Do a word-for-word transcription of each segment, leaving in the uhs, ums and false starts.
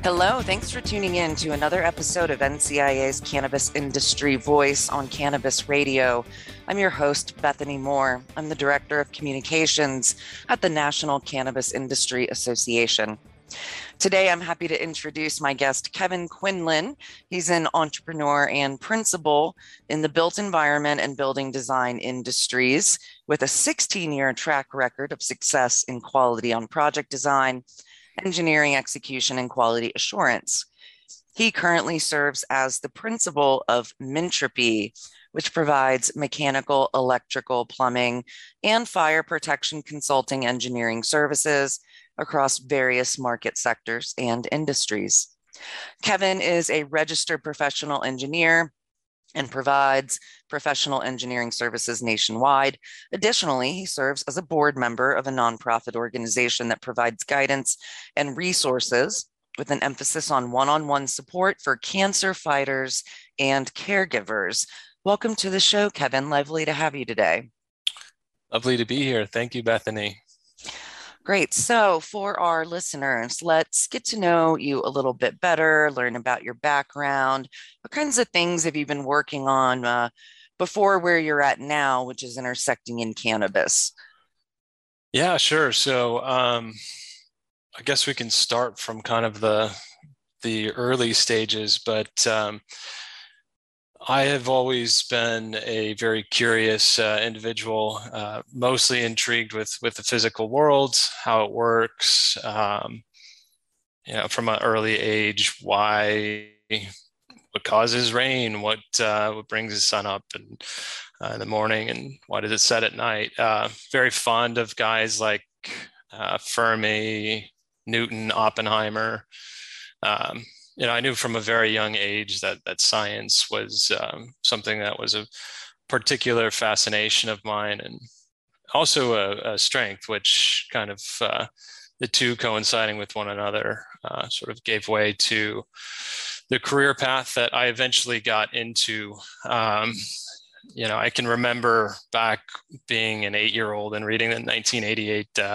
Hello, thanks for tuning in to another episode of N C I A's Cannabis Industry Voice on Cannabis Radio. I'm your host, Bethany Moore. I'm the Director of Communications at the National Cannabis Industry Association. Today, I'm happy to introduce my guest, Kevin Quinlan. He's an entrepreneur and principal in the built environment and building design industries with a sixteen-year track record of success in quality on project design, engineering execution, and quality assurance. He currently serves as the principal of Mintropy, which provides mechanical, electrical, plumbing, and fire protection consulting engineering services across various market sectors and industries. Kevin is a registered professional engineer and provides professional engineering services nationwide. Additionally, he serves as a board member of a nonprofit organization that provides guidance and resources with an emphasis on one-on-one support for cancer fighters and caregivers. Welcome to the show, Kevin. Lovely to have you today. Lovely to be here. Thank you, Bethany. Great. So for our listeners, let's get to know you a little bit better, learn about your background. What kinds of things have you been working on uh, before where you're at now, which is intersecting in cannabis? Yeah, sure. So um, I guess we can start from kind of the, the early stages, but um, I have always been a very curious uh, individual, uh, mostly intrigued with with the physical world, how it works. Um, you know, from an early age, why, what causes rain, what uh, what brings the sun up and uh, in the morning, and why does it set at night? Uh, very fond of guys like uh, Fermi, Newton, Oppenheimer. Um, You know, I knew from a very young age that that science was um, something that was a particular fascination of mine, and also a, a strength, which kind of uh, the two coinciding with one another uh, sort of gave way to the career path that I eventually got into. Um, you know, I can remember back being an eight-year-old and reading the nineteen eighty-eight uh,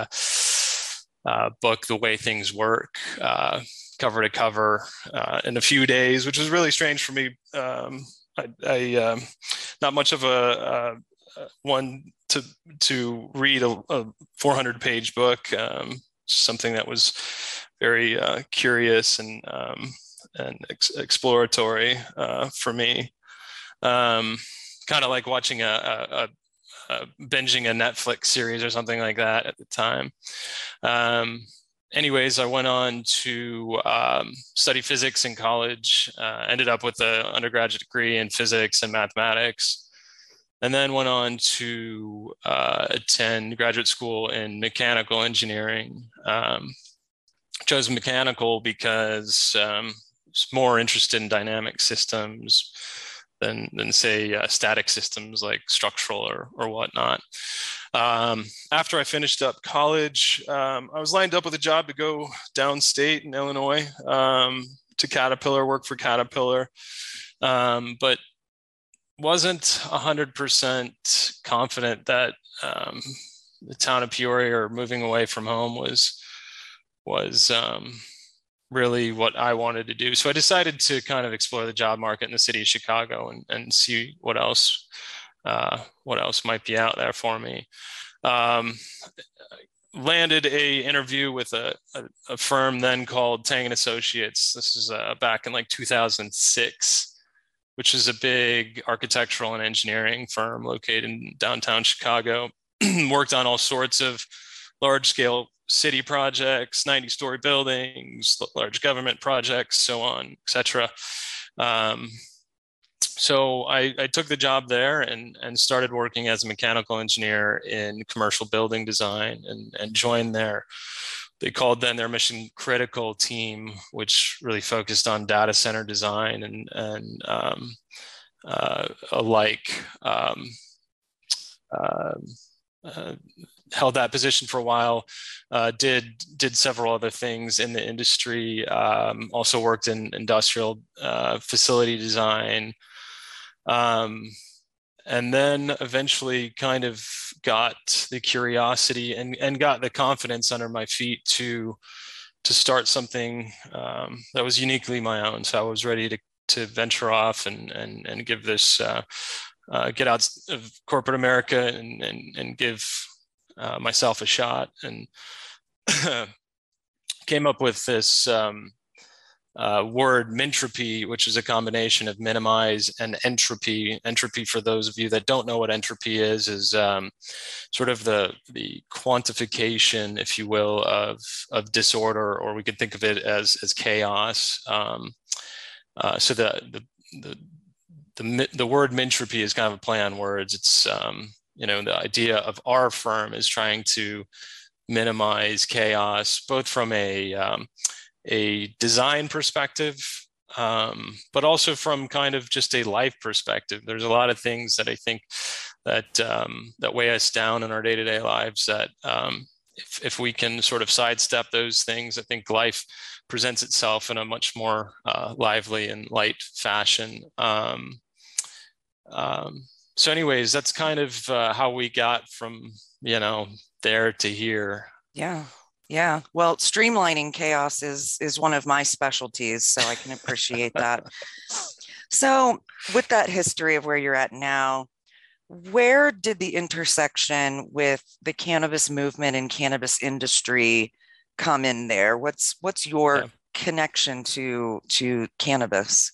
uh, book, The Way Things Work. Uh, cover to cover uh, in a few days, which was really strange for me. Um, I, I um, not much of a uh, one to to read a, a four hundred page book. Um, something that was very uh, curious and um, and ex- exploratory uh, for me. Um, kind of like watching a, a, a binging a Netflix series or something like that at the time. Um, Anyways, I went on to um, study physics in college, uh, ended up with an undergraduate degree in physics and mathematics, and then went on to uh, attend graduate school in mechanical engineering. Um, chose mechanical because um, I was more interested in dynamic systems than, than say, uh, static systems like structural or, or whatnot. Um, after I finished up college, um, I was lined up with a job to go downstate in Illinois um, to Caterpillar, work for Caterpillar, um, but wasn't one hundred percent confident that um, the town of Peoria or moving away from home was, was um, really what I wanted to do. So I decided to kind of explore the job market in the city of Chicago and, and see what else Uh, what else might be out there for me. Um, landed a interview with a, a, a firm then called Tang and Associates. This is uh, back in like two thousand six, which is a big architectural and engineering firm located in downtown Chicago. Worked on all sorts of large scale city projects, ninety story buildings, large government projects, so on, et cetera. Um, So I, I took the job there and, and started working as a mechanical engineer in commercial building design and, and joined their, they called then their mission critical team, which really focused on data center design and, and um, uh, alike. Um, uh, uh, held that position for a while, uh, did did several other things in the industry, um, also worked in industrial uh, facility design, um, and then eventually kind of got the curiosity and, and got the confidence under my feet to to start something um, that was uniquely my own. So I was ready to to venture off and and and give this uh, uh, get out of corporate America and and and give uh, myself a shot, and came up with this um, uh, word Mintropy, which is a combination of minimize and entropy. Entropy, for those of you that don't know what entropy is, is um, sort of the the quantification, if you will, of of disorder, or we could think of it as as chaos. Um, uh, so the the the the the word Mintropy is kind of a play on words. It's um, you know, the idea of our firm is trying to minimize chaos, both from a um, a design perspective, um, but also from kind of just a life perspective. There's a lot of things that I think that um, that weigh us down in our day-to-day lives that um, if, if we can sort of sidestep those things, I think life presents itself in a much more uh, lively and light fashion. Um, um, so anyways, that's kind of uh, how we got from, you know, there to here. Yeah. Yeah. Well, streamlining chaos is is one of my specialties, so I can appreciate that. So, with that history of where you're at now, where did the intersection with the cannabis movement and cannabis industry come in there? What's what's your yeah. connection to to cannabis?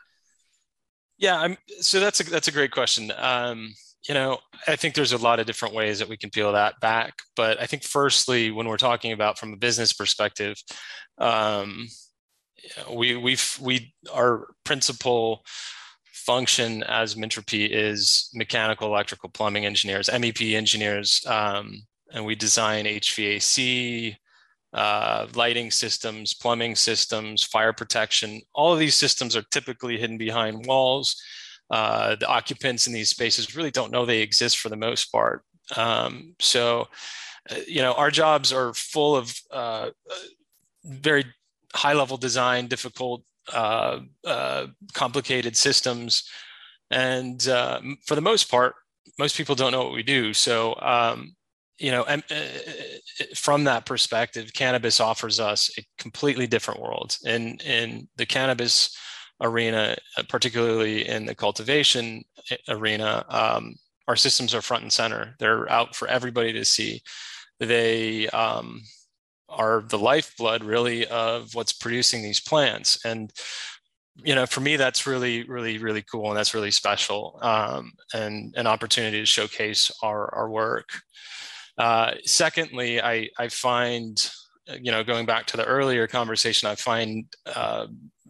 Yeah, I'm, so that's a that's a great question. Um, you know, I think there's a lot of different ways that we can peel that back. But I think firstly, when we're talking about from a business perspective, um, we we've we our principal function as Mintropy is mechanical, electrical, plumbing engineers, M E P engineers, um, and we design H V A C, uh, lighting systems, plumbing systems, fire protection. All of these systems are typically hidden behind walls. Uh, the occupants in these spaces really don't know they exist for the most part. Um, so, uh, you know, our jobs are full of uh, very high-level design, difficult, uh, uh, complicated systems. And uh, for the most part, most people don't know what we do. So, um, you know, and, uh, from that perspective, cannabis offers us a completely different world. In, in the cannabis arena, particularly in the cultivation arena, um, our systems are front and center. They're out for everybody to see. They um, are the lifeblood, really, of what's producing these plants. And, you know, for me, that's really, really, really cool. And that's really special, um, and an opportunity to showcase our, our work. Uh, secondly, I, I find, you know, going back to the earlier conversation, I find uh,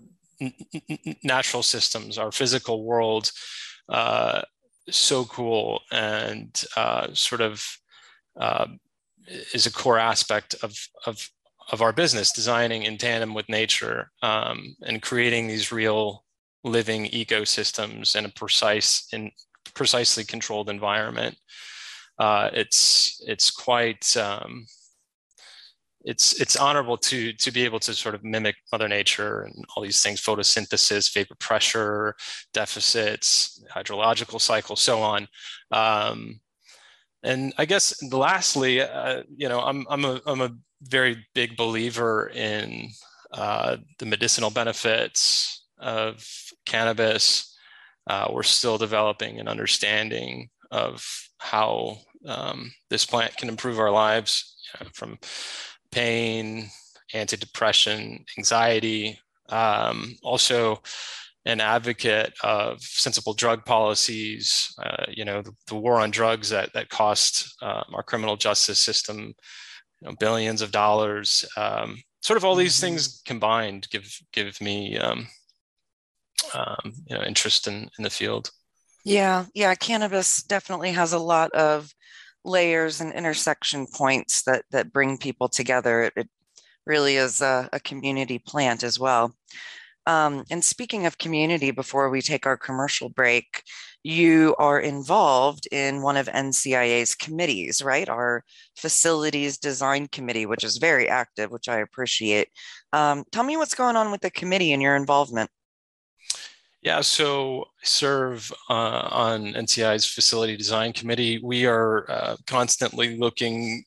natural systems, our physical world, uh, so cool, and uh, sort of uh, is a core aspect of, of, of our business, designing in tandem with nature, um, and creating these real living ecosystems in a precise and precisely controlled environment. Uh, it's it's quite um, it's it's honorable to to be able to sort of mimic Mother Nature and all these things: photosynthesis, vapor pressure deficits, hydrological cycles, so on. Um, and I guess lastly, uh, you know, I'm I'm a I'm a very big believer in uh, the medicinal benefits of cannabis. Uh, we're still developing an understanding of how um, this plant can improve our lives, you know, from pain, antidepressant, anxiety. Um, also an advocate of sensible drug policies. Uh, you know, the, the war on drugs that that cost uh, our criminal justice system, you know, billions of dollars. Um, sort of all these mm-hmm. things combined give give me um, um, you know, interest in in the field. Yeah, yeah, cannabis definitely has a lot of layers and intersection points that that bring people together. It, it really is a, a community plant as well. Um, and speaking of community, before we take our commercial break, you are involved in one of N C I A's committees, right? Our facilities design committee, which is very active, which I appreciate. Um, tell me what's going on with the committee and your involvement. Yeah, so I serve uh, on N C I A's facility design committee. We are uh, constantly looking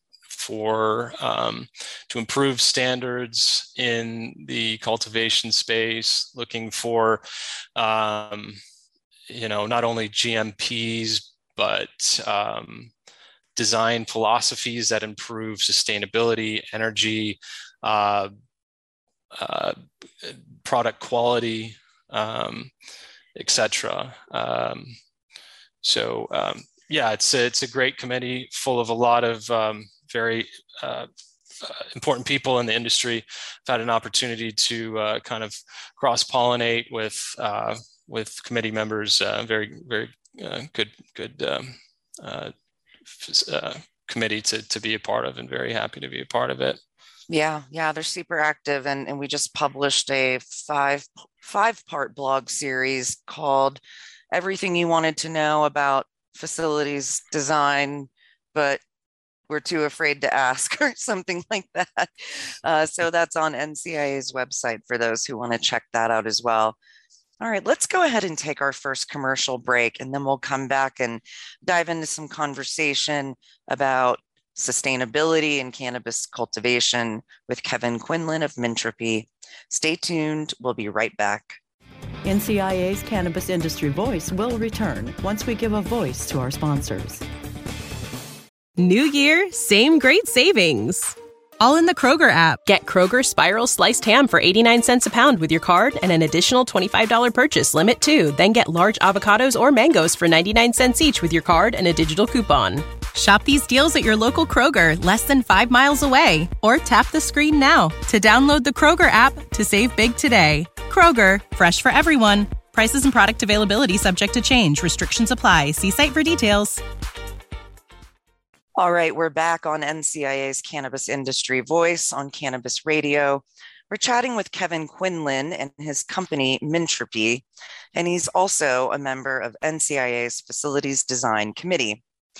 for um, to improve standards in the cultivation space, looking for um, you know, not only G M Ps, but um, design philosophies that improve sustainability, energy, uh, uh, product quality, um, et cetera. Um, so um, yeah, it's a, it's a great committee full of a lot of um, very uh, uh, important people in the industry. I've had an opportunity to uh, kind of cross-pollinate with uh, with committee members. Uh, very very uh, good good um, uh, uh, committee to to be a part of, and very happy to be a part of it. Yeah, yeah, they're super active, and and we just published a five five part blog series called "Everything You Wanted to Know About Facilities Design, but we're too afraid to ask," or something like that. Uh, so that's on N C I A's website for those who want to check that out as well. All right, let's go ahead and take our first commercial break, and then we'll come back and dive into some conversation about sustainability in cannabis cultivation with Kevin Quinlan of Mintropy. Stay tuned. We'll be right back. N C I A's Cannabis Industry Voice will return once we give a voice to our sponsors. New year, same great savings. All in the Kroger app. Get Kroger Spiral Sliced Ham for eighty-nine cents a pound with your card and an additional twenty-five dollars purchase limit too. Then get large avocados or mangoes for ninety-nine cents each with your card and a digital coupon. Shop these deals at your local Kroger, less than five miles away. Or tap the screen now to download the Kroger app to save big today. Kroger, fresh for everyone. Prices and product availability subject to change. Restrictions apply. See site for details. All right, we're back on N C I A's Cannabis Industry Voice on Cannabis Radio. We're chatting with Kevin Quinlan and his company, Mintropy, and he's also a member of N C I A's Facilities Design Committee.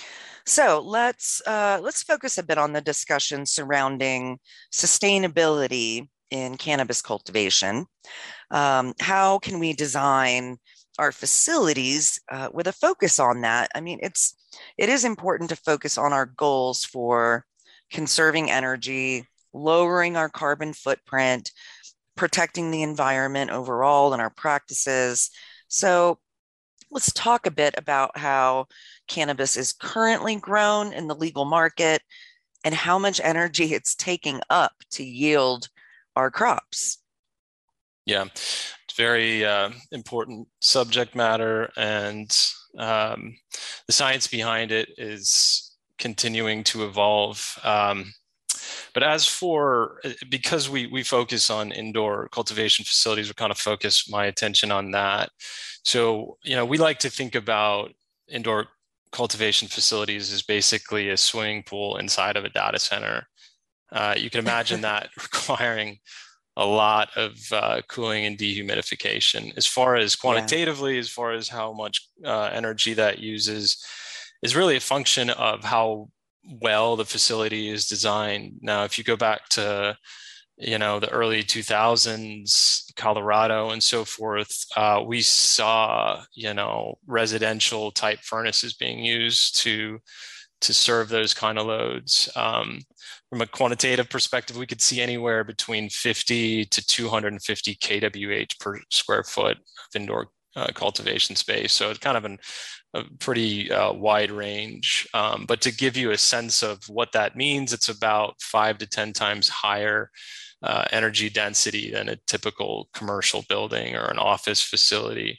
So let's uh, let's focus a bit on the discussion surrounding sustainability in cannabis cultivation. Um, how can we design our facilities uh, with a focus on that? I mean, it's it is important to focus on our goals for conserving energy, lowering our carbon footprint, protecting the environment overall in our practices. So let's talk a bit about how cannabis is currently grown in the legal market and how much energy it's taking up to yield our crops. Yeah, it's very uh, important subject matter, and um, the science behind it is continuing to evolve. Um, but as for, because we we focus on indoor cultivation facilities, we kind of focus my attention on that. So, you know, we like to think about indoor cultivation facilities as basically a swimming pool inside of a data center. Uh, you can imagine that requiring a lot of uh, cooling and dehumidification. As far as quantitatively, yeah. as far as how much uh, energy that uses, is really a function of how well the facility is designed. Now, if you go back to, you know, the early two thousands, Colorado and so forth, uh, we saw, you know, residential type furnaces being used to to serve those kind of loads. Um, from a quantitative perspective, we could see anywhere between fifty to two hundred fifty kWh per square foot of indoor uh, cultivation space. So it's kind of an, a pretty uh, wide range. Um, but to give you a sense of what that means, it's about five to ten times higher uh, energy density than a typical commercial building or an office facility.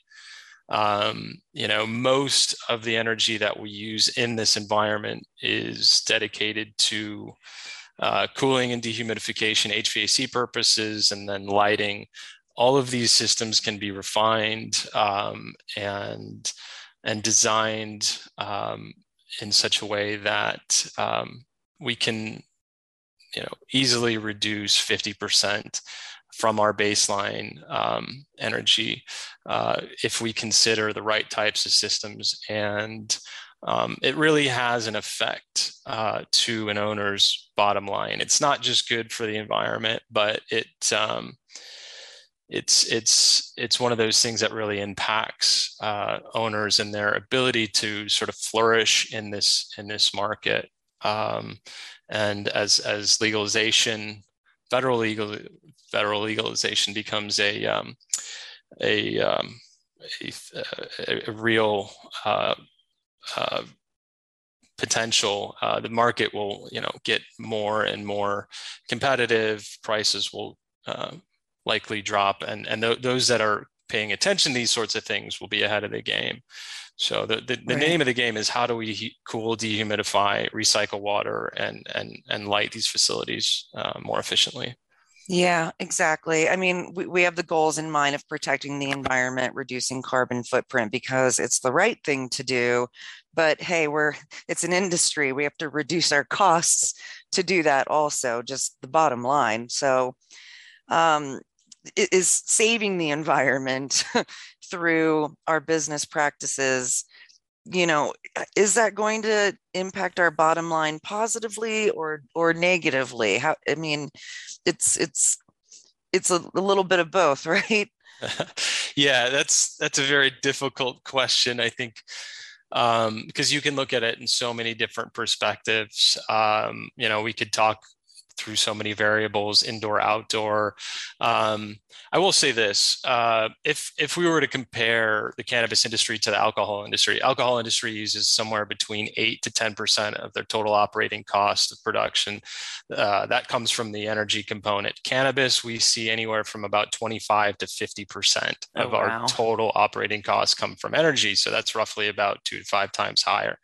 Um, you know, most of the energy that we use in this environment is dedicated to uh, cooling and dehumidification, H V A C purposes, and then lighting. All of these systems can be refined um, and and designed um, in such a way that um, we can, you know, easily reduce fifty percent from our baseline um, energy uh, if we consider the right types of systems. And um, it really has an effect uh, to an owner's bottom line. It's not just good for the environment, but it um, it's it's it's one of those things that really impacts uh, owners and their ability to sort of flourish in this in this market. Um, and as as legalization, federal legal federal legalization becomes a um, a, um, a, a real uh, uh, potential, uh, the market will, you know, get more and more competitive. Prices will uh, likely drop, and and th- those that are paying attention to these sorts of things will be ahead of the game. So the the, the Right. name of the game is how do we he- cool, dehumidify, recycle water, and and and light these facilities uh, more efficiently. Yeah, exactly. I mean, we, we have the goals in mind of protecting the environment, reducing carbon footprint because it's the right thing to do. But hey, we're it's an industry. We have to reduce our costs to do that also, just the bottom line. So um, it is saving the environment through our business practices, you know, is that going to impact our bottom line positively or or negatively? How, I mean, it's it's it's a, a little bit of both, right? Yeah, that's that's a very difficult question, I think, um, because you can look at it in so many different perspectives. Um, you know, we could talk through so many variables, indoor, outdoor. Um, I will say this: uh, if if we were to compare the cannabis industry to the alcohol industry, alcohol industry uses somewhere between eight to ten percent of their total operating cost of production. Uh, that comes from the energy component. Cannabis, we see anywhere from about twenty-five to fifty percent of Oh, our wow. total operating costs come from energy. So that's roughly about two to five times higher.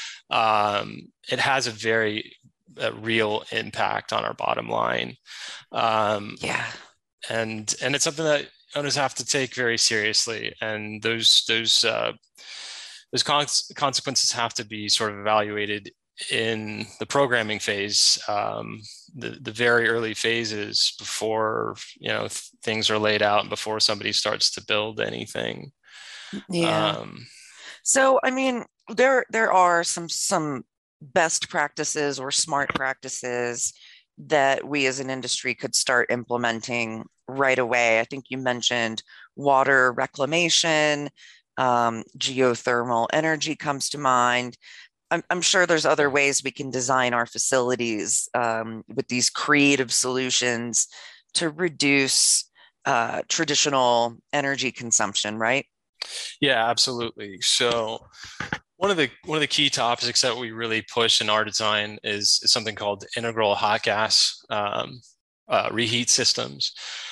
Um, it has a very a real impact on our bottom line. Um, Yeah. and and it's something that owners have to take very seriously. And those those uh, those con- consequences have to be sort of evaluated in the programming phase, um, the the very early phases before you know th- things are laid out and before somebody starts to build anything. Yeah. Um, So, I mean, there there are some some best practices or smart practices that we as an industry could start implementing right away. I think you mentioned water reclamation, um, geothermal energy comes to mind. I'm, I'm sure there's other ways we can design our facilities um, with these creative solutions to reduce uh, traditional energy consumption, right? yeah, absolutely. So one of the one of the key topics that we really push in our design is, is something called integral hot gas um, uh, reheat systems,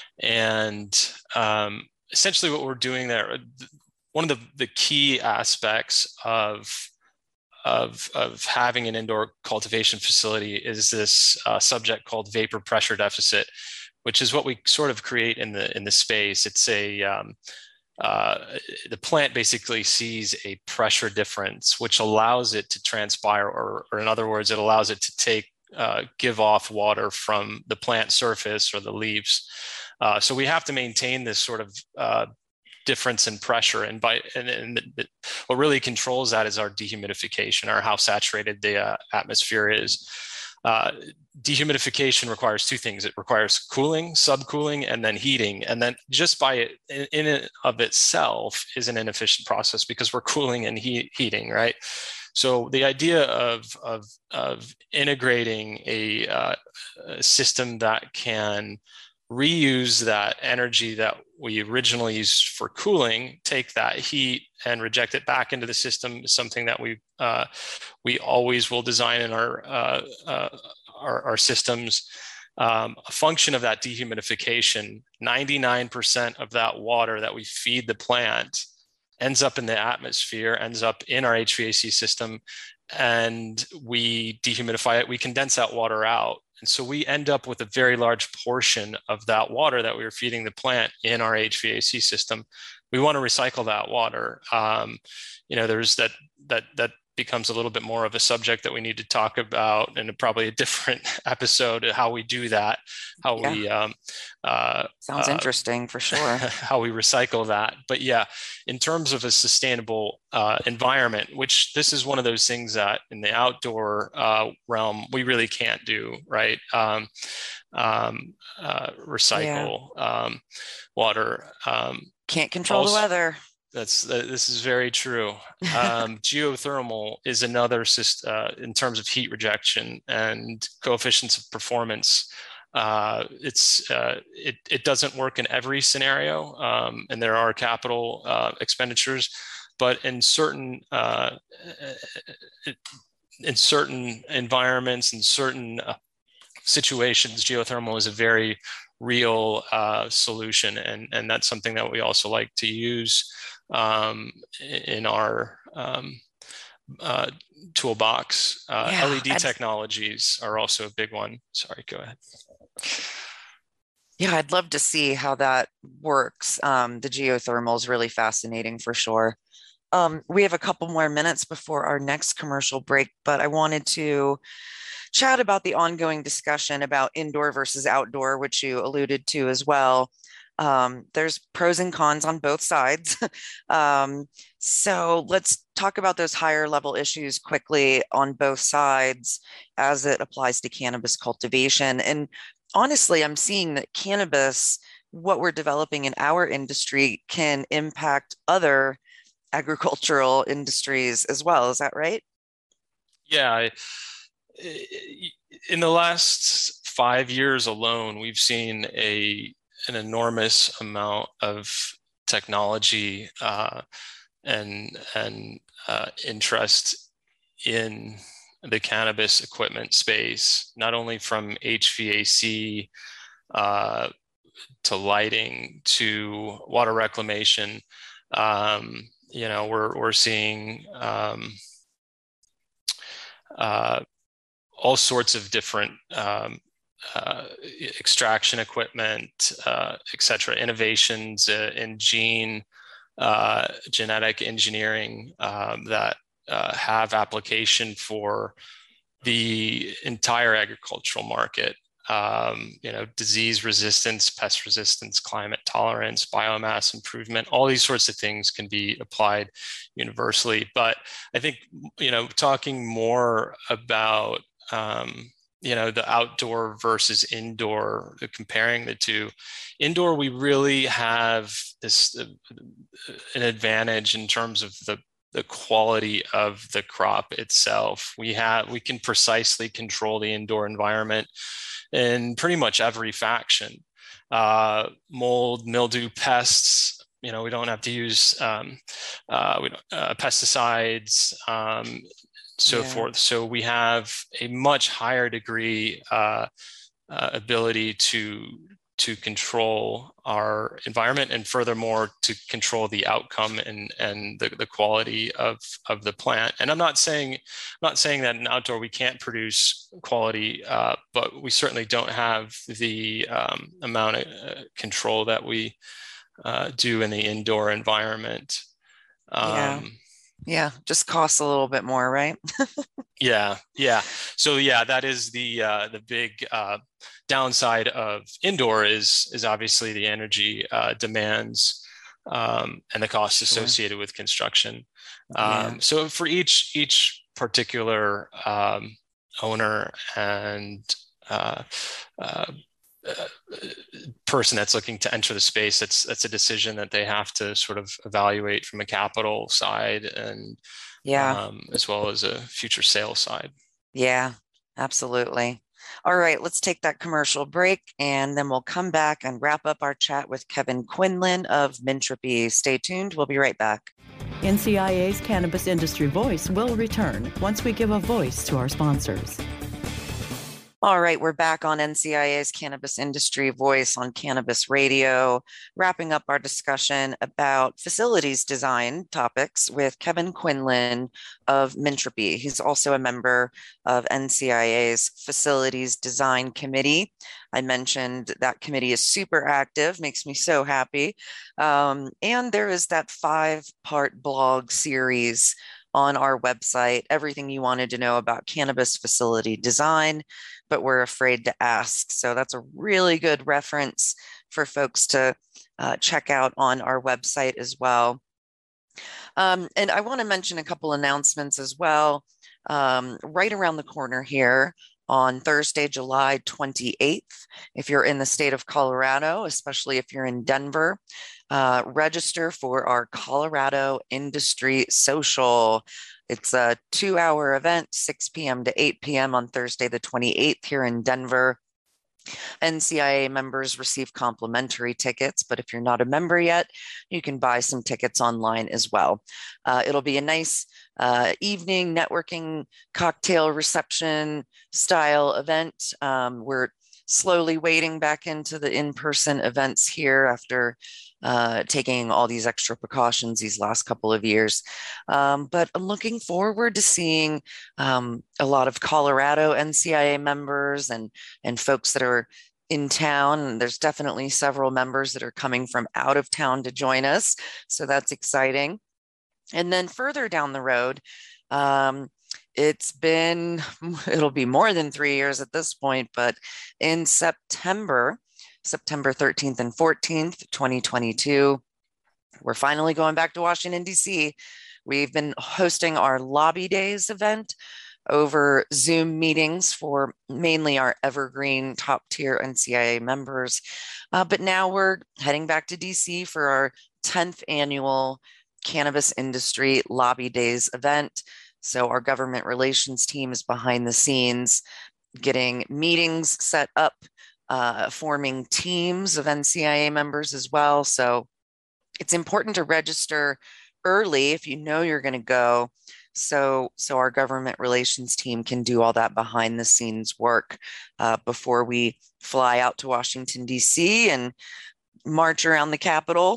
and um, essentially what we're doing there. One of the, the key aspects of of of having an indoor cultivation facility is this uh, subject called vapor pressure deficit, which is what we sort of create in the in the space. It's a um, uh, the plant basically sees a pressure difference, which allows it to transpire, or, or in other words, it allows it to take, uh, give off water from the plant surface or the leaves. Uh, so we have to maintain this sort of uh, difference in pressure, and by and, and the, what really controls that is our dehumidification, or how saturated the uh, atmosphere is. Uh, dehumidification requires two things. It requires cooling, subcooling, and then heating. And then just by it in, in and of itself is an inefficient process because we're cooling and heat, heating, right? So the idea of, of, of integrating a, uh, a system that can reuse that energy that we originally used for cooling, take that heat and reject it back into the system is something that we uh, we always will design in our uh, uh, our, our systems. Um, a function of that dehumidification, ninety-nine percent of that water that we feed the plant ends up in the atmosphere, ends up in our H V A C system, and we dehumidify it. We condense that water out. And so we end up with a very large portion of that water that we were feeding the plant in our H V A C system. We want to recycle that water. Um, you know, there's that that that becomes a little bit more of a subject that we need to talk about, and probably a different episode of how we do that, how Yeah. we um, uh, Sounds uh, interesting for sure. how we recycle that. But yeah, in terms of a sustainable uh, environment, which this is one of those things that in the outdoor uh, realm, we really can't do, right? Um, um, uh, recycle yeah. um, water. Um, Can't control also, the weather. that's uh, this is very true. Um, geothermal is another system uh, in terms of heat rejection and coefficients of performance. Uh, it's uh, it it doesn't work in every scenario, um, and there are capital uh, expenditures, but in certain uh, in certain environments and certain uh, situations, geothermal is a very real uh, solution, and and that's something that we also like to use um, in our um, uh, toolbox. Uh, yeah, L E D I'd, technologies are also a big one. Sorry, go ahead. Yeah, I'd love to see how that works. Um, the geothermal is really fascinating for sure. Um, we have a couple more minutes before our next commercial break, but I wanted to chat about the ongoing discussion about indoor versus outdoor, which you alluded to as well. Um, there's pros and cons on both sides. um, so let's talk about those higher level issues quickly on both sides as it applies to cannabis cultivation. And honestly, I'm seeing that cannabis, what we're developing in our industry, can impact other agricultural industries as well. Is that right? Yeah. I, in the last five years alone, we've seen a an enormous amount of technology uh, and and uh, interest in the cannabis equipment space, not only from H V A C uh, to lighting to water reclamation. Um, you know, we're we're seeing um, uh, all sorts of different um, uh, extraction equipment, uh, et cetera, innovations uh, in gene, uh, genetic engineering um, that uh, have application for the entire agricultural market. Um, you know, disease resistance, pest resistance, climate tolerance, biomass improvement, all these sorts of things can be applied universally. But I think, you know, talking more about, um, you know, the outdoor versus indoor, comparing the two. Indoor, we really have this, uh, an advantage in terms of the the quality of the crop itself. We have, we can precisely control the indoor environment in pretty much every faction. Uh, mold, mildew, pests, you know, we don't have to use um, uh, we don't, uh, pesticides, um, so yeah. forth. So we have a much higher degree uh, uh, ability to to control our environment, and furthermore to control the outcome and and the, the quality of of the plant. And I'm not saying not saying that in outdoor we can't produce quality, uh, but we certainly don't have the um, amount of uh, control that we uh, do in the indoor environment. Um, yeah. Yeah, just costs a little bit more, right? yeah, yeah. So yeah, that is the uh, the big uh, downside of indoor is is obviously the energy uh, demands um, and the costs associated sure. with construction. Um, yeah. So for each each particular um, owner and uh, uh, uh, person that's looking to enter the space, that's that's a decision that they have to sort of evaluate from a capital side and yeah, um, as well as a future sales side. Yeah, absolutely. All right, let's take that commercial break, and then we'll come back and wrap up our chat with Kevin Quinlan of Mintropy. Stay tuned. We'll be right back. N C I A's Cannabis Industry Voice will return once we give a voice to our sponsors. All right, we're back on N C I A's Cannabis Industry Voice on Cannabis Radio, wrapping up our discussion about facilities design topics with Kevin Quinlan of Mintropy. He's also a member of N C I A's Facilities Design Committee. I mentioned that committee is super active, makes me so happy. Um, and there is that five-part blog series on our website, everything you wanted to know about cannabis facility design, but we're afraid to ask. So that's a really good reference for folks to uh, check out on our website as well. Um, and I want to mention a couple announcements as well. Um, right around the corner here on Thursday, July twenty-eighth, if you're in the state of Colorado, especially if you're in Denver, uh, register for our Colorado Industry Social. It's a two-hour event, six p.m. to eight p.m. on Thursday, the twenty-eighth here in Denver. N C I A members receive complimentary tickets, but if you're not a member yet, you can buy some tickets online as well. Uh, it'll be a nice uh, evening networking cocktail reception style event. Um, we're slowly wading back into the in-person events here after uh, taking all these extra precautions these last couple of years. Um, but I'm looking forward to seeing um, a lot of Colorado N C I A members and, and folks that are in town. And there's definitely several members that are coming from out of town to join us. So that's exciting. And then further down the road, um, it's been, it'll be more than three years at this point, but in September, September thirteenth and fourteenth, twenty twenty-two, we're finally going back to Washington, D C. We've been hosting our Lobby Days event over Zoom meetings for mainly our evergreen top tier N C I A members. Uh, but now we're heading back to D C for our tenth annual Cannabis Industry Lobby Days event. So our government relations team is behind the scenes, getting meetings set up, uh, forming teams of N C I A members as well. So it's important to register early if you know you're going to go. So, so our government relations team can do all that behind the scenes work uh, before we fly out to Washington, D C and march around the Capitol.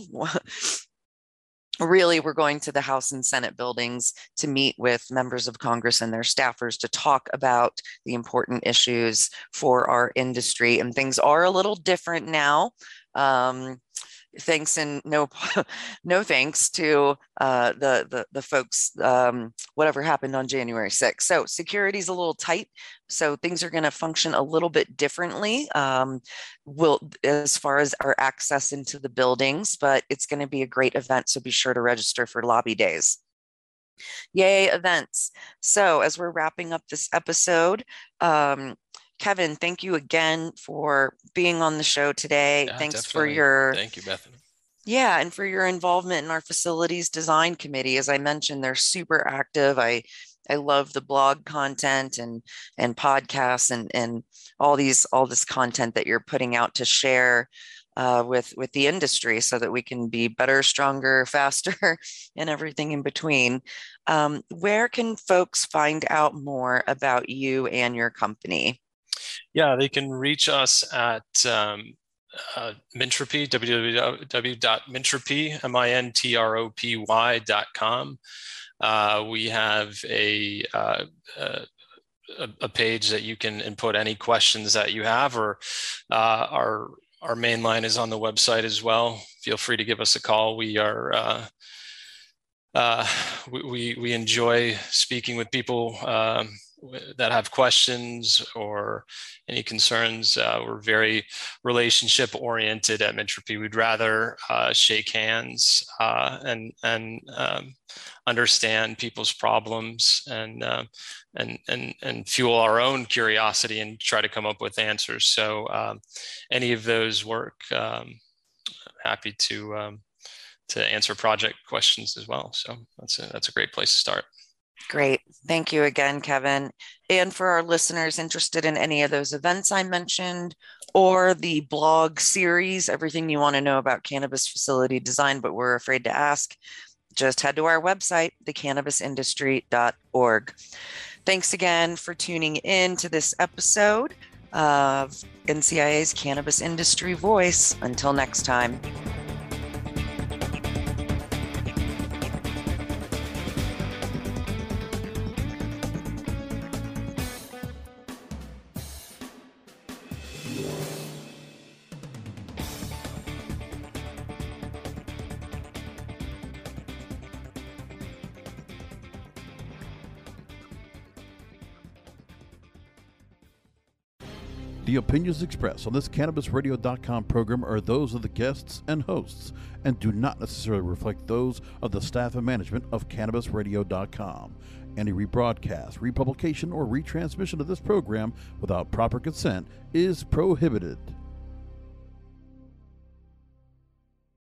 Really, we're going to the House and Senate buildings to meet with members of Congress and their staffers to talk about the important issues for our industry. And things are a little different now. Um, thanks and no, no thanks to uh, the, the, the folks, um, whatever happened on January sixth. So security is a little tight. So things are going to function a little bit differently um, will, as far as our access into the buildings, but it's going to be a great event. So be sure to register for Lobby Days. Yay, events. So as we're wrapping up this episode, um, Kevin, thank you again for being on the show today. Yeah, Thanks definitely. for your... Thank you, Bethany. Yeah, and for your involvement in our facilities design committee. As I mentioned, they're super active. I I love the blog content and and podcasts and and all these all this content that you're putting out to share uh, with with the industry, so that we can be better, stronger, faster, and everything in between. Um, where can folks find out more about you and your company? Yeah, they can reach us at um, uh, Mintropy, w w w dot mintropy, M I N T R O P Y dot com. Uh, we have a, uh, uh, a page that you can input any questions that you have, or uh, our, our main line is on the website as well. Feel free to give us a call. We are uh, uh, we, we, we enjoy speaking with people um, that have questions or any concerns. Uh, we're very relationship oriented at Mintropy. We'd rather uh, shake hands uh, and and um, understand people's problems and uh, and and and fuel our own curiosity and try to come up with answers. So um, any of those work. Um, happy to um, to answer project questions as well. So that's a, that's a great place to start. Great. Thank you again, Kevin. And for our listeners interested in any of those events I mentioned, or the blog series, everything you want to know about cannabis facility design, but we're afraid to ask, just head to our website, the cannabis industry dot org. Thanks again for tuning in to this episode of N C I A's Cannabis Industry Voice. Until next time. The opinions expressed on this Cannabis Radio dot com program are those of the guests and hosts and do not necessarily reflect those of the staff and management of Cannabis Radio dot com. Any rebroadcast, republication, or retransmission of this program without proper consent is prohibited.